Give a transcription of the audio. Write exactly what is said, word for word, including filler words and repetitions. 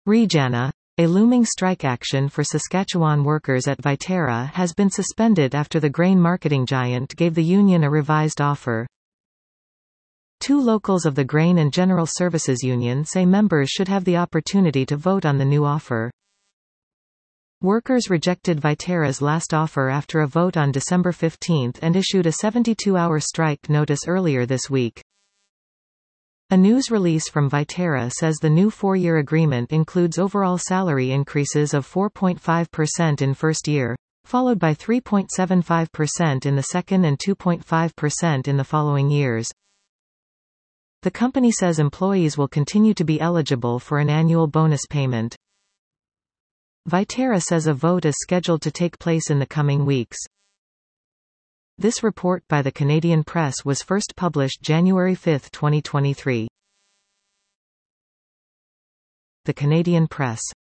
Regana, a looming strike action for Saskatchewan workers at Viterra has been suspended after the grain marketing giant gave the union a revised offer. Two locals of the Grain and General Services Union say members should have the opportunity to vote on the new offer. Workers rejected Viterra's last offer after a vote on December fifteenth and issued a seventy-two hour strike notice earlier this week. A news release from Viterra says the new four-year agreement includes overall salary increases of four point five percent in first year, followed by three point seven five percent in the second and two point five percent in the following years. The company says employees will continue to be eligible for an annual bonus payment. Viterra says a vote is scheduled to take place in the coming weeks. This report by the Canadian Press was first published January fifth, twenty twenty-three. The Canadian Press.